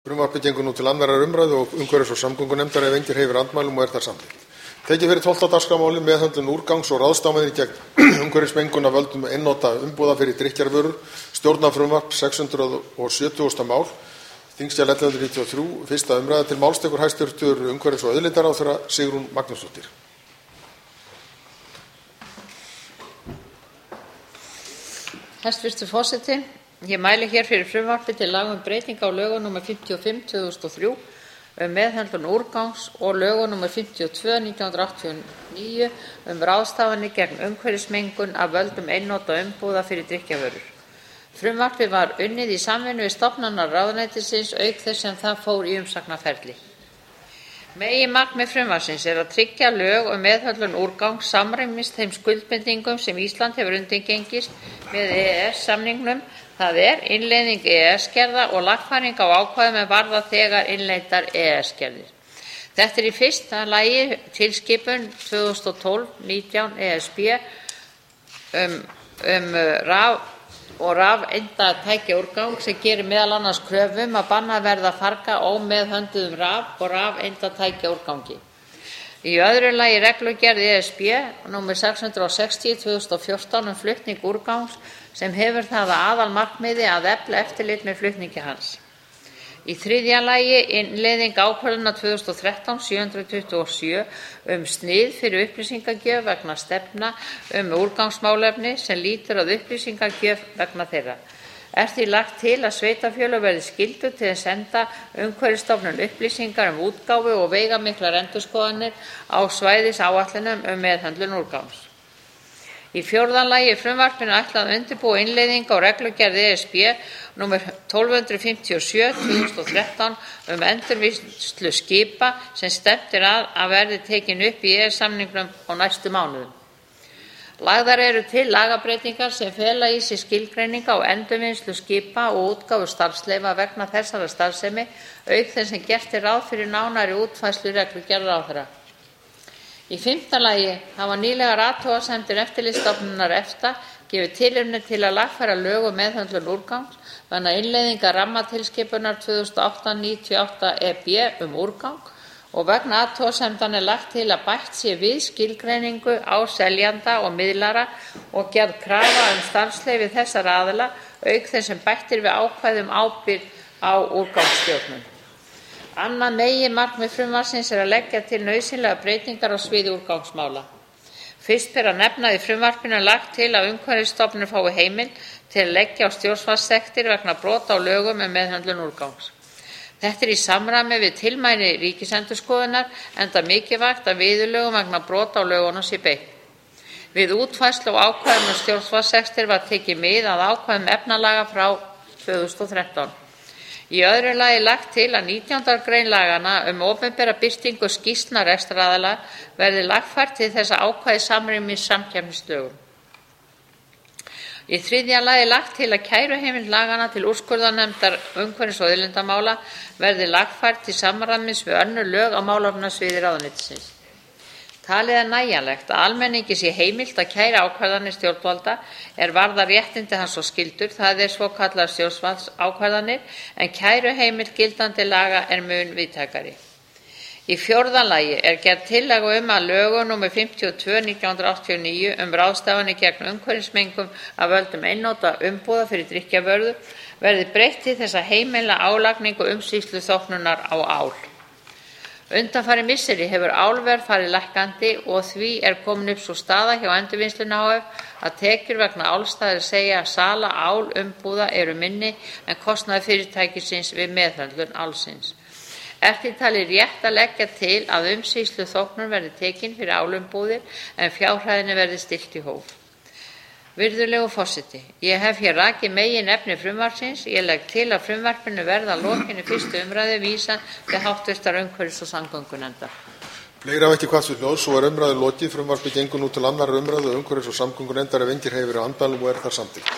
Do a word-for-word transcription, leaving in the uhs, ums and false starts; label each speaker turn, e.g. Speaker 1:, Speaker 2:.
Speaker 1: Frumvarpið gengur nú til annarrar umræðu og umhverfis- og samgöngunefndar ef enginn hreyfir andmælum og er það samþykkt. Tekið fyrir tólfta dagskrármálið meðhöndlun úrgangs og ráðstafanir gegn umhverfismengun af völdum einnota umbúða fyrir drykkjarvörur, stjórnarfrumvarp sex hundruð sjötugasta mál, þingskjal ellefu hundruð níutíu og þrjú, fyrsta umræða. Til máls tekur hæstvirtur umhverfis- og auðlindaráðherra Sigrún Magnúsdóttir.
Speaker 2: Hæstvirtur forseti, ég mæli hér fyrir frumvarpi til laga um breytingu á lögum númer fimmtíu og fimm tvö þúsund og þrjú um meðhöndlun úrgangs og lögum númer fimmtíu og tvö nítján hundruð áttatíu og níu um ráðstafanir gegn umhverfismengun af völdum einnota umbúða fyrir drykkjarvörur. Frumvarpið var unnið í samvinnu við stofnanir ráðuneytisins auk þess sem það fór í umsagnarferli. Meginmarkmið frumvarpsins er að tryggja lög um meðhöndlun úrgangs samræmist þeim skuldbindingum sem Ísland hefur undirgengist með E E S-samningnum, það er innleiðing E E S-gerða og lagfæring á ákvæðum er varða þegar innleiddar E E S-gerðir. Þetta er í fyrsta lagi tilskipun tvö þúsund og tólf nítján E S B um, um raf og rafeindatækjaúrgang sem gerir meðal annars kröfum að bannað verði að farga ómeðhöndluðum raf- og rafeindatækjaúrgangi. Í öðru lagi reglugerð E S B númer sex hundruð sextíu tvö þúsund og fjórtán um flutning úrgangs sem hefur það að aðalmarkmiði að efla eftirlit með flutningi hans. Í þriðja lagi innleiðing ákvörðunar tvö þúsund og þrettán sjö hundruð tuttugu og sjö um snið fyrir upplýsingagjöf vegna stefna um úrgangsmálefni sem lýtur að upplýsingagjöf vegna þeirra. Er því lagt til að sveitarfélög verði skylduð til að senda Umhverfisstofnun upplýsingar um útgáfu og veigamiklar endurskoðanir á svæðisáætlunum um meðhöndlun úrgangs. Í fjórða lagi er frumvarpinu ætlað að undirbúa innleiðingu á reglugerð E S B númer tólf hundruð fimmtíu og sjö tvö þúsund og þrettán um endurvinnslu skipa sem stefnt er að að verði tekin upp í E E S-samningnum á næstu mánuðum. Lagðar eru til lagabreytingar sem fela í sig skilgreiningu á endurvinnslu skipa og útgáfu starfsleyfa vegna þessara starfsemi auk þess sem gert er ráð fyrir nánari útfærslu reglugerðar ráðherra. Í fimmta lagi hafa nýlegar athugasemdir Eftirlitsstofnunar EFTA gefið tilefni til að lagfæra lög um meðhöndlun úrgangs vegna innleiðingar rammatilskipunar tvö þúsund og átta níutíu og átta E B um úrgang og vegna athugasemdanna er lagt til að bætt sé við skilgreiningu á seljanda og miðlara og gerð krafa um starfsleyfi þessara aðila auk þess sem bætt er við ákvæði um ábyrgð á úrgangsstjórnun. Annað meginmarkmið frumvarpsins er að leggja til nauðsynlegar breytingar á sviði úrgangsmála. Fyrst ber að nefna í frumvarpinu er lagt til að Umhverfisstofnun fái heimild til að leggja á stjórnvaldssektir vegna brota á lögum um meðhöndlun úrgangs. Þetta er í samræmi við tilmæli Ríkisendurskoðunar enda mikilvægt að viðurlögum vegna brota á lögunum sé beitt. Við útfærslu á ákvæðum um stjórnvaldssektir var tekið mið að ákvæðum efnalaga frá tvö þúsund og þrettán. Í öðru lagi er lagt til að nítjándu grein laganna um opinbera birtingu skýrslna rekstraraðila verði lagfært til þess að ákvæði samrýmist samkeppnislögum. Í þriðja lagi er lagt til að kæruheimild laganna til úrskurðarnefndar umhverfis- og auðlindamála verði lagfært til samræmis við önnur lög á málefnasviði ráðuneytisins. Talið er nægjanlegt að almenningi sé heimilt að kæra ákvarðanir stjórnvalda er varða réttindi hans og skyldur, það er svokallaðar stjórnvaldsákvarðanir, en kæruheimild gildandi laga er mun víðtækari. Í fjórða lagi er gerð tillaga um að lögum númer fimmtíu og tvö nítján hundruð áttatíu og níu um ráðstafanir gegn umhverfismengun af völdum einnota umbúða fyrir drykkjarvörur verði breytt til þess að heimila álagningu umsýsluþóknunar á ál. Undanfarin misseri hefur álverð farið lækkandi og því er komin upp sú staða hjá Endurvinnslunni H F að tekjur vegna álstaðar segja að sala álumbúða eru minni en kostnaður fyrirtækisins við meðhöndlun álsins. Er því talið rétt að leggja til að umsýsluþóknun verði tekin fyrir álumbúðir en fjárhæðinni verði stillt í hóf. Virðulegur forseti, ég hef hér rakið meginefni frumvarpsins. Ég legg til að frumvarpinu verði að lokinni fyrstu umræðu vísað til háttvirtrar umhverfis- og samgöngunefndar.
Speaker 1: Fleiri hafa ekki hvatt við hljóðs og er umræðu lokið. Frumvarpið gengur nú til annarrar umræðu umhverfis- og samgöngunefndar ef enginn hreyfir andmælum og er þar samþykkt.